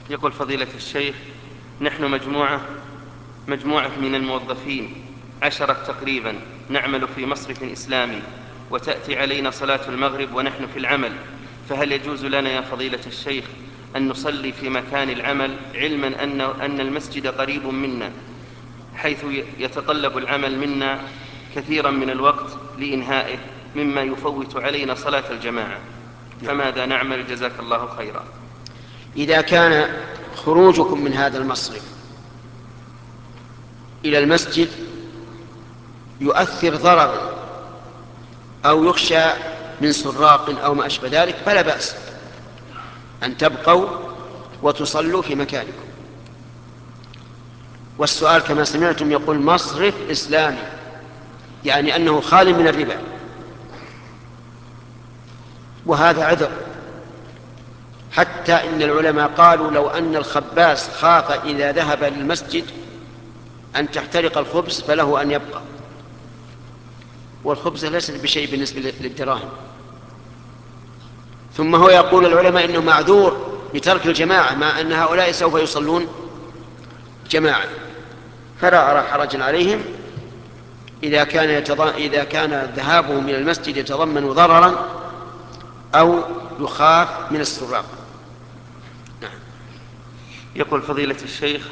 يقول فضيلة الشيخ: نحن مجموعة من الموظفين 10 تقريبا، نعمل في مصرف إسلامي، وتأتي علينا صلاة المغرب ونحن في العمل، فهل يجوز لنا يا فضيلة الشيخ أن نصلي في مكان العمل، علما أن المسجد قريب منا، حيث يتطلب العمل منا كثيرا من الوقت لإنهائه، مما يفوت علينا صلاة الجماعة، فماذا نعمل؟ جزاك الله خيرا. إذا كان خروجكم من هذا المصرف إلى المسجد يؤثر ضررا أو يخشى من سراق أو ما أشبه ذلك فلا بأس أن تبقوا وتصلوا في مكانكم. والسؤال كما سمعتم يقول مصرف إسلامي، يعني أنه خال من الربا، وهذا عذر، حتى إن العلماء قالوا لو أن الخباز خاف إذا ذهب للمسجد أن تحترق الخبز فله أن يبقى، والخبز ليس بشيء بالنسبة للدراهم. ثم هو يقول العلماء إنه معذور بترك الجماعة مع أن هؤلاء سوف يصلون جماعة، فلا أرى حرجا عليهم إذا كان ذهابهم إلى المسجد يتضمن ضررا أو يخاف من السراق. يقول فضيلة الشيخ: